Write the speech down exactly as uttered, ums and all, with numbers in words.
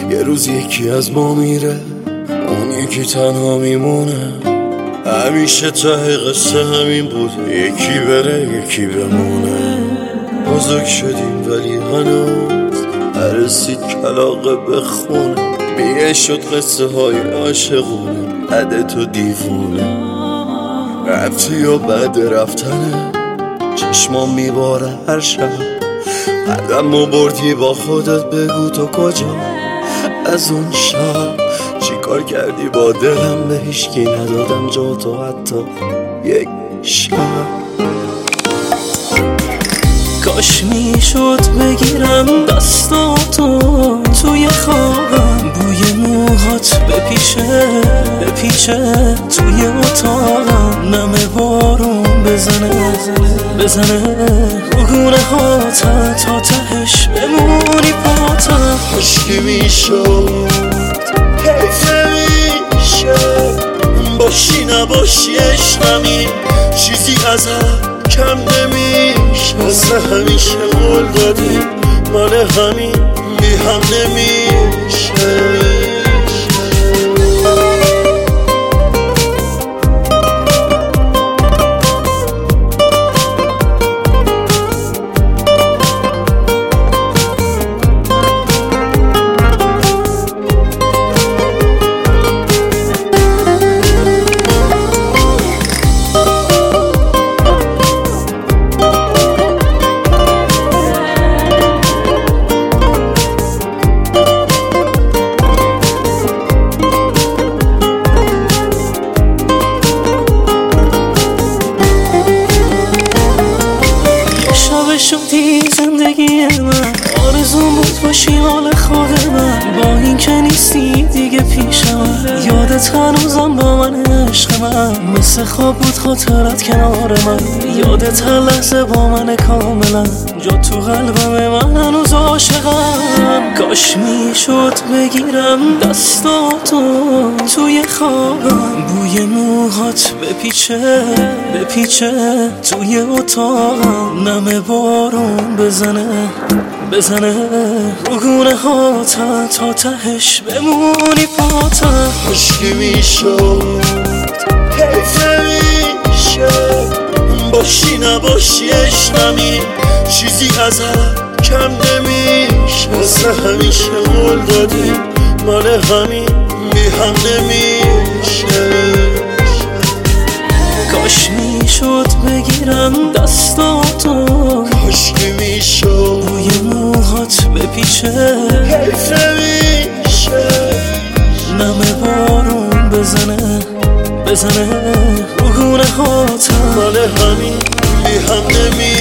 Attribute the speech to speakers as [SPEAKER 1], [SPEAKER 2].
[SPEAKER 1] یه روز یکی از ما میره، اون یکی تنها میمونه. همیشه ته قصه همین بوده، یکی بره یکی بمونه. بزرگ شدیم ولی هنوز نرسید کلاغه بخونه. میگه شد قصه های عاشقونه، عدد تو دیوونه. رفتی و بعد رفتنه چشمام میباره هر شب. قدم و بردی با خودت، بگو تو کجا از اون شب؟ چی کار کردی با دلم؟ به هیچکی ندادم جا تو حتی یک شب.
[SPEAKER 2] کاش میشد بگیرم دستاتو توی خوابم، بوی موهات بپیچه بپیچه توی اتاقم. نم بارون بزنه بزنه بگونه هاتم تا تهش بمونی پاتم.
[SPEAKER 1] کاشکی میشد حیف میشه باشی نباشی عشقمی، چیزی ازت کم نمیشه. واسه همیشه قول دادی مال همین بی هم نمیشه.
[SPEAKER 2] شدی زندگی من، آرزوم بود باشی حال خود من. با این که نیستی دیگه پیشم، یادت هنوزم با من عشق من. مثل خواب بود خاطرت کنار من، یادت هر لحظه با من کاملا. جا تو قلبم من هنوز عاشقم. کاش میشد بگیرم دستاتو توی خوابم، بوی موهات بپیچه بپیچه توی اتاقم. نم بارون بزنه بزنه بگونه هاتم تا تهش بمونی پاتم.
[SPEAKER 1] کاشکی میشد حیف میشه باشی نباشی عشقمی، چیزی ازت کم نمیشه. واسه همیشه قول دادی مال همین بی هم نمیشه.
[SPEAKER 2] کاش میشد بگیرم دستاتو،
[SPEAKER 1] کاشکی میشد
[SPEAKER 2] بوی موهات بپیچه
[SPEAKER 1] حیف میشه.
[SPEAKER 2] نم بارون بزنه بزنه بگونه هاتم
[SPEAKER 1] مال همین بی هم نمیشه.